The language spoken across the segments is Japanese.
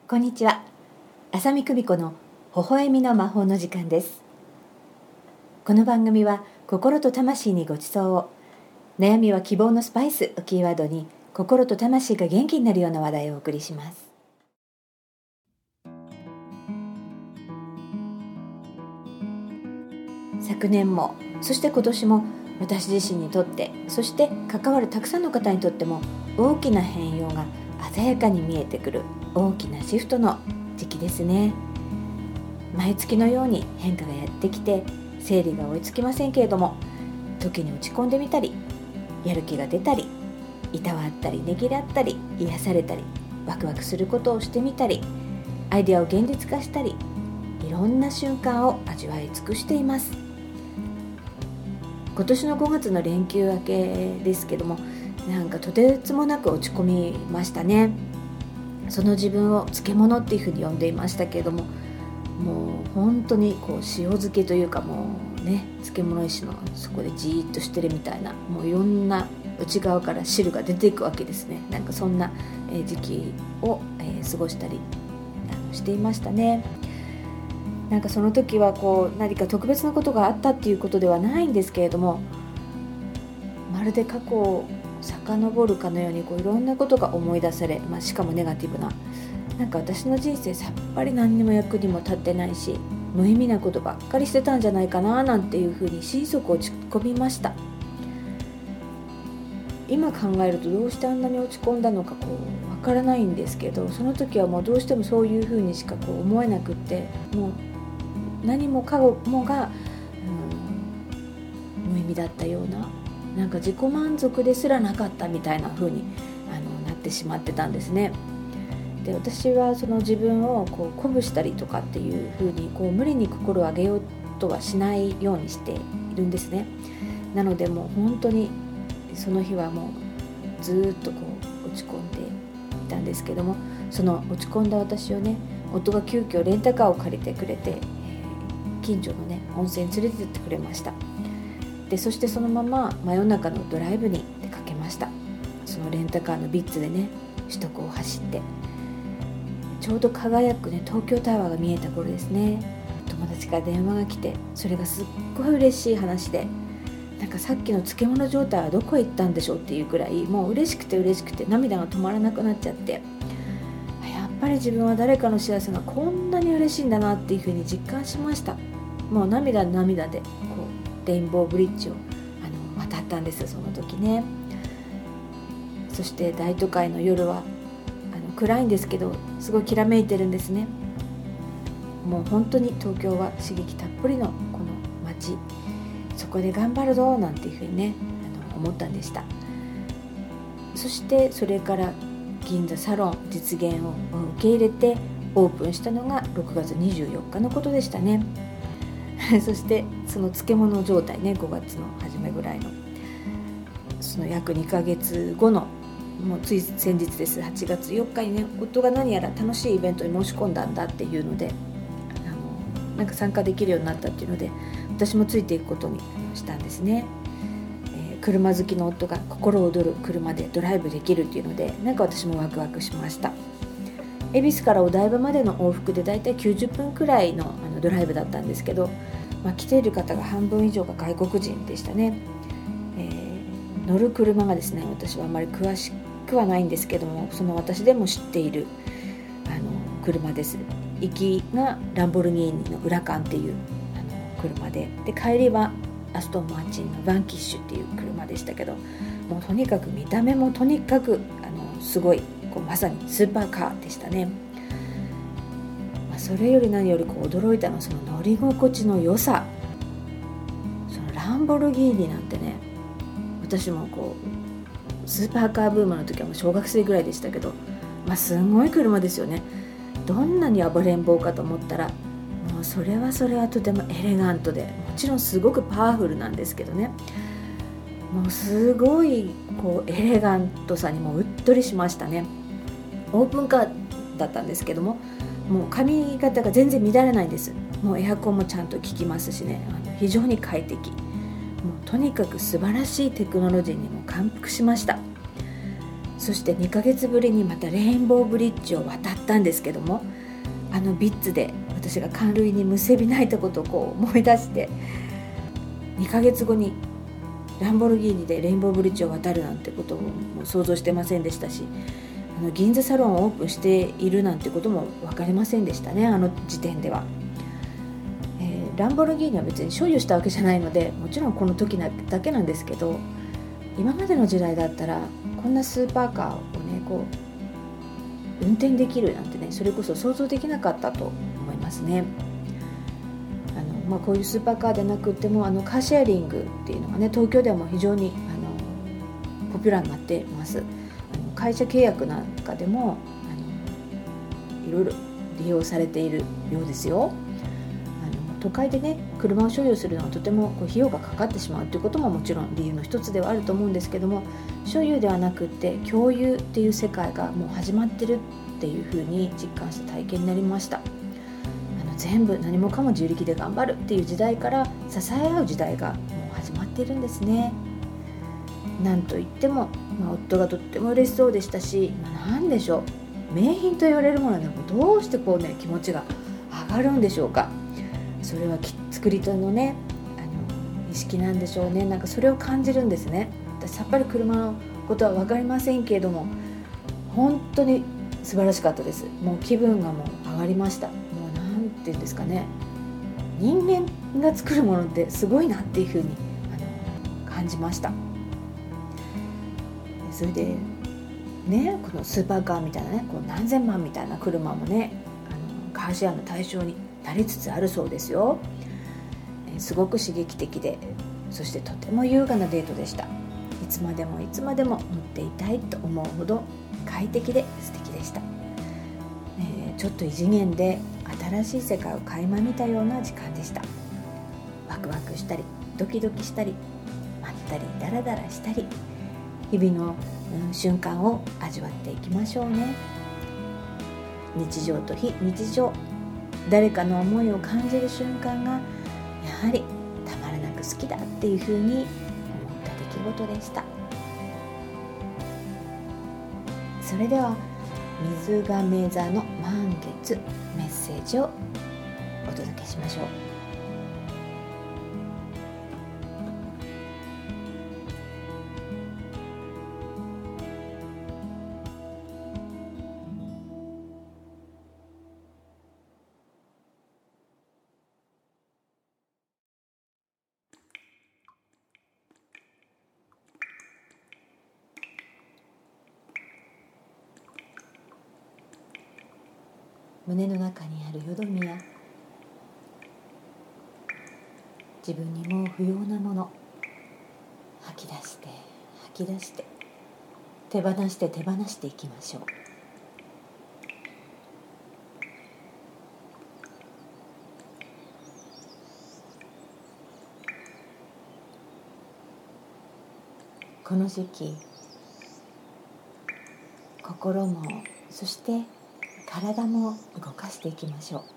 こんにちは。浅見久美子の微笑みの魔法の時間です。この番組は心と魂にご馳走を、悩みは希望のスパイスをキーワードに心と魂が元気になるような話題をお送りします。昨年もそして今年も私自身にとって、そして関わるたくさんの方にとっても大きな変容が鮮やかに見えてくる大きなシフトの時期ですね。毎月のように変化がやってきて整理が追いつきませんけれども、時に落ち込んでみたり、やる気が出たり、いたわったりねぎらったり、癒されたり、ワクワクすることをしてみたり、アイデアを現実化したり、いろんな瞬間を味わい尽くしています。今年の5月の連休明けですけども、なんかとてつもなく落ち込みましたね。その自分を漬物っていうふうに呼んでいましたけれども、もう本当にこう塩漬けというか、もうね、漬物石のそこでじーっとしてるみたいな、もういろんな内側から汁が出ていくわけですね。なんかそんな時期を過ごしたりしていましたね。なんかその時はこう何か特別なことがあったっていうことではないんですけれども、まるで過去を遡るかのようにこういろんなことが思い出され、しかもネガティブな、なんか私の人生さっぱり何にも役にも立ってないし、無意味なことばっかりしてたんじゃないかななんていうふうに心底落ち込みました。今考えるとどうしてあんなに落ち込んだのかこうわからないんですけど、その時はもうどうしてもそういうふうにしかこう思えなくって、もう何もかもが、無意味だったような、なんか自己満足ですらなかったみたいな風になってしまってたんですね。で、私はその自分をこう鼓舞したりとかっていう風にこう無理に心を上げようとはしないようにしているんですね。なのでもう本当にその日はもうずっとこう落ち込んでいたんですけども、その落ち込んだ私をね、夫が急遽レンタカーを借りてくれて、近所のね温泉に連れてってくれました。で、そしてそのまま真夜中のドライブに出かけました。そのレンタカーのビッツでね、首都高を走って、ちょうど輝くね東京タワーが見えた頃ですね。友達から電話が来て、それがすっごい嬉しい話で、なんかさっきの漬物状態はどこへ行ったんでしょうっていうくらい、もう嬉しくて涙が止まらなくなっちゃって、やっぱり自分は誰かの幸せがこんなに嬉しいんだなっていうふうに実感しました。もう涙でこうレインボーブリッジを渡ったんです、その時ね。そして大都会の夜は暗いんですけど、すごいきらめいてるんですね。もう本当に東京は刺激たっぷりのこの街、そこで頑張るぞなんていうふうにね思ったんでした。そしてそれから銀座サロン実現を受け入れてオープンしたのが6月24日のことでしたね。そしてその漬物状態ね、5月の初めぐらいの、その約2ヶ月後のもうつい先日です、8月4日にね、夫が何やら楽しいイベントに申し込んだんだっていうので、なんか参加できるようになったっていうので、私もついていくことにしたんですね。車好きの夫が心躍る車でドライブできるっていうので、なんか私もワクワクしました。恵比寿からお台場までの往復でだいたい90分くらいのドライブだったんですけど、来ている方が半分以上が外国人でしたね。乗る車がですね、私はあまり詳しくはないんですけども、その私でも知っている車です。行きがランボルギーニのウラカンっていう車で、帰りはアストンマーチンのバンキッシュっていう車でしたけど、もうとにかく見た目もとにかくすごいこうまさにスーパーカーでしたね。それより何よりこう驚いたのはその乗り心地の良さ。そのランボルギーニなんてね、私もこうスーパーカーブームの時はもう小学生ぐらいでしたけど、すごい車ですよね。どんなに暴れん坊かと思ったら、もうそれはとてもエレガントで、もちろんすごくパワフルなんですけどね、もうすごいこうエレガントさにもうっとりしましたね。オープンカーだったんですけども、もう髪型が全然乱れないんです。もうエアコンもちゃんと効きますしね、非常に快適。もうとにかく素晴らしいテクノロジーにも感服しました。 そして2ヶ月ぶりにまたレインボーブリッジを渡ったんですけども、ビッツで私が感涙にむせび泣いたことを思い出して、2ヶ月後にランボルギーニでレインボーブリッジを渡るなんてことも想像してませんでしたし、銀座サロンをオープンしているなんてことも分かりませんでしたね、時点では。ランボルギーニは別に所有したわけじゃないので、もちろんこの時だけなんですけど、今までの時代だったらこんなスーパーカーをね運転できるなんてね、それこそ想像できなかったと思いますね。こういうスーパーカーでなくてもカーシェアリングっていうのがね、東京ではもう非常にポピュラーになっています。会社契約なんかでもいろいろ利用されているようですよ。都会でね車を所有するのはとても費用がかかってしまうということももちろん理由の一つではあると思うんですけども、所有ではなくって共有っていう世界がもう始まってるっていうふうに実感した体験になりました。全部何もかも自力で頑張るっていう時代から支え合う時代がもう始まっているんですね。なんといっても、夫がとっても嬉しそうでしたし、なんでしょう、名品と言われるものでもどうして気持ちが上がるんでしょうか。それは作り手のね意識なんでしょうね。なんかそれを感じるんですね。私さっぱり車のことは分かりませんけれども、本当に素晴らしかったです。もう気分がもう上がりました。もうなんていうんですかね、人間が作るものってすごいなっていうふうに感じました。それでね、このスーパーカーみたいなね、何千万みたいな車もねカーシェアの対象になりつつあるそうですよ。すごく刺激的で、そしてとても優雅なデートでした。いつまでもいつまでも乗っていたいと思うほど快適で素敵でした。ちょっと異次元で新しい世界を垣間見たような時間でした。ワクワクしたりドキドキしたりまったりダラダラしたり、日々の、瞬間を味わっていきましょうね。日常と非日常、誰かの思いを感じる瞬間がやはりたまらなく好きだっていうふうに思った出来事でした。それでは水亀座の満月メッセージをお届けしましょう。胸の中にあるよどみや自分にもう不要なもの、吐き出して吐き出して手放して手放していきましょう。この時期、心もそして体も動かしていきましょ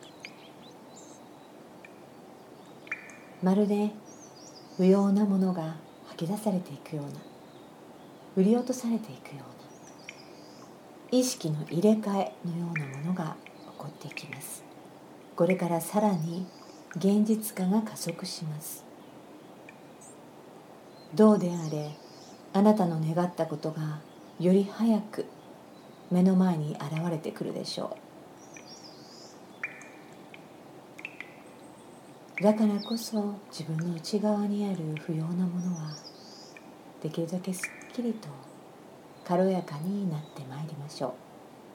う。まるで不要なものが吐き出されていくような、振り落とされていくような意識の入れ替えのようなものが起こっていきます。これからさらに現実化が加速します。どうであれ、あなたの願ったことがより早く目の前に現れてくるでしょう。だからこそ自分の内側にある不要なものはできるだけすっきりと軽やかになってまいりましょう。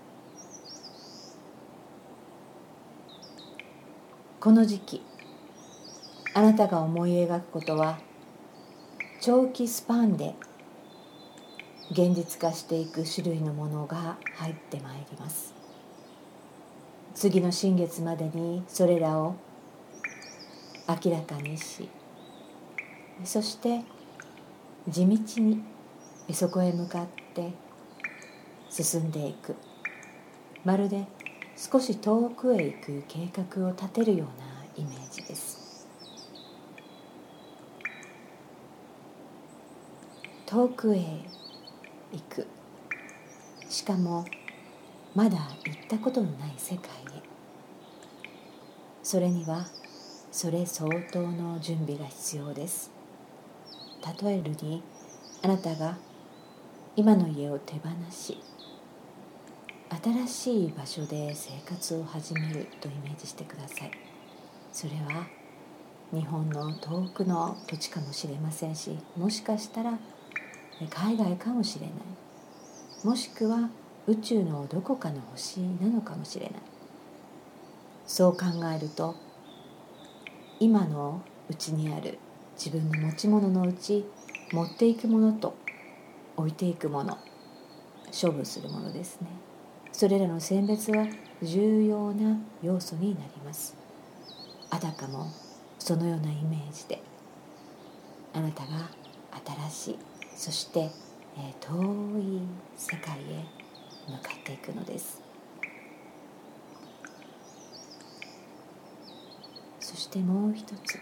この時期、あなたが思い描くことは長期スパンで現実化していく種類のものが入ってまいります。次の新月までにそれらを明らかにし、そして地道にそこへ向かって進んでいく、まるで少し遠くへ行く計画を立てるようなイメージです。遠くへ行く、 しかもまだ行ったことのない世界へ。それにはそれ相当の準備が必要です。例えるに、あなたが今の家を手放し、新しい場所で生活を始めるとイメージしてください。それは日本の遠くの土地かもしれませんし、もしかしたら海外かもしれない、もしくは宇宙のどこかの星なのかもしれない。そう考えると、今のうちにある自分の持ち物のうち、持っていくものと置いていくもの、処分するものですね。それらの選別は重要な要素になります。あたかもそのようなイメージで、あなたが新しい、そして遠い世界へ向かっていくのです。そしてもう一つ、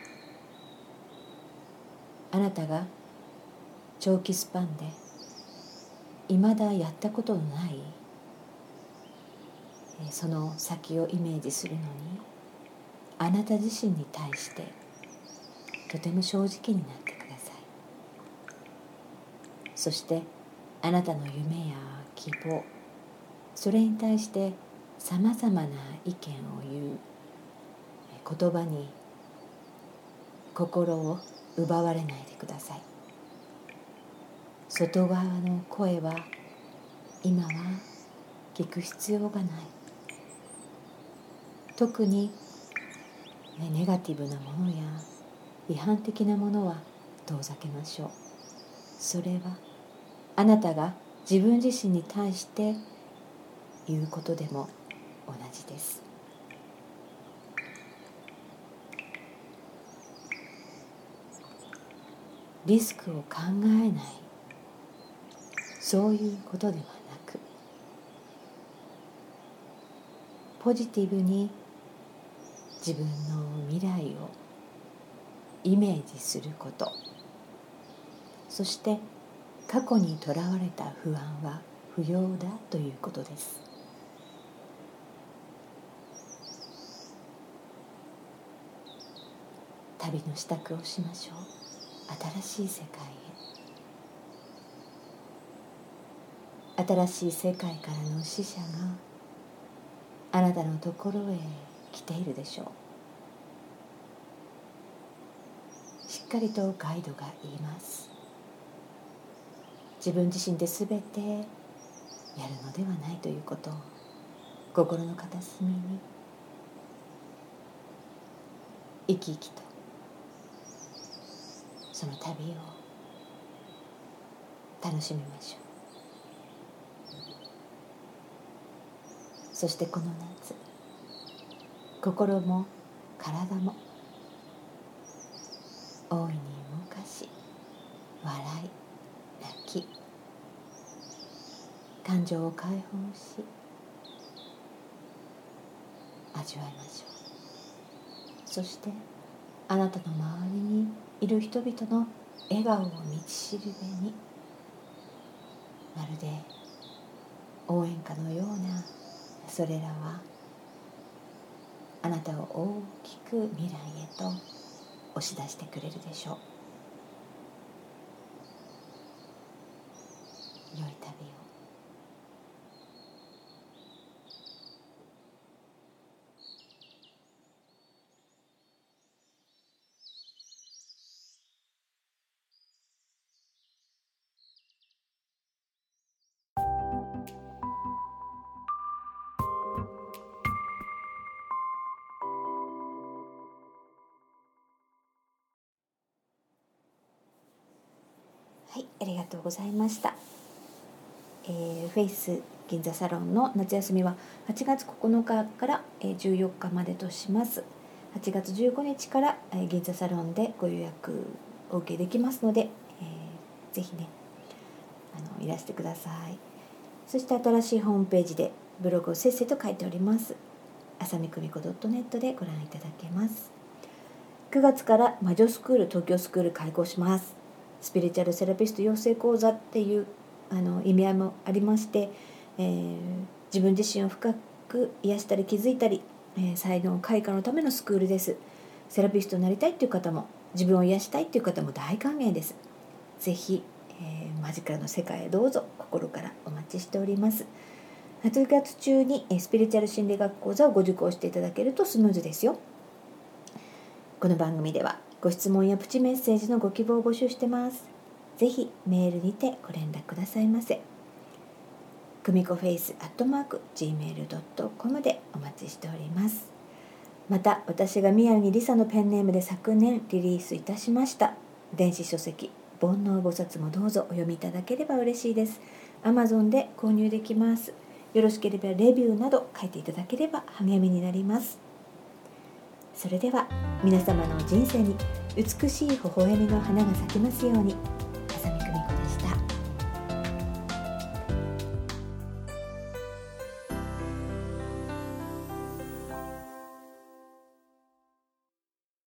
あなたが長期スパンで未だやったことのないその先をイメージするのに、あなた自身に対してとても正直になってください。そしてあなたの夢や希望、それに対してさまざまな意見を言う言葉に心を奪われないでください。外側の声は今は聞く必要がない。特にネガティブなものや批判的なものは遠ざけましょう。それはあなたが自分自身に対して言うことでも同じです。リスクを考えない、そういうことではなく、ポジティブに自分の未来をイメージすること、そして過去にとらわれた不安は不要だということです。旅の支度をしましょう。新しい世界へ。新しい世界からの使者があなたのところへ来ているでしょう。しっかりとガイドが言います。自分自身で全てやるのではないということを心の片隅に生き生きとその旅を楽しみましょう。そしてこの夏、心も体も大いに動かし、笑い、泣き、感情を解放し、味わいましょう。そしてあなたの周りにいる人々の笑顔を道しるべに、まるで応援歌のようなそれらはあなたを大きく未来へと押し出してくれるでしょう。良い旅を。はい、ありがとうございました。フェイス銀座サロンの夏休みは8月9日から14日までとします。8月15日から銀座サロンでご予約お受けできますので、ぜひねいらしてください。そして新しいホームページでブログをせっせと書いております。あさみくみこ .net でご覧いただけます。9月から魔女スクール東京スクール開講します。スピリチュアルセラピスト養成講座っていう意味合いもありまして、 自分自身を深く癒したり気づいたり、才能開花のためのスクールです。セラピストになりたいという方も、自分を癒したいという方も大歓迎です。ぜひ、マジカルの世界へどうぞ。心からお待ちしております。8月中にスピリチュアル心理学講座をご受講していただけるとスムーズですよ。この番組ではご質問やプチメッセージのご希望を募集してます。ぜひメールにてご連絡くださいませ。くみこフェイス@gmail.com でお待ちしております。また私が宮城りさのペンネームで昨年リリースいたしました電子書籍煩悩菩薩もどうぞお読みいただければ嬉しいです。 Amazon で購入できます。よろしければレビューなど書いていただければ励みになります。それでは皆様の人生に美しい微笑みの花が咲きますように。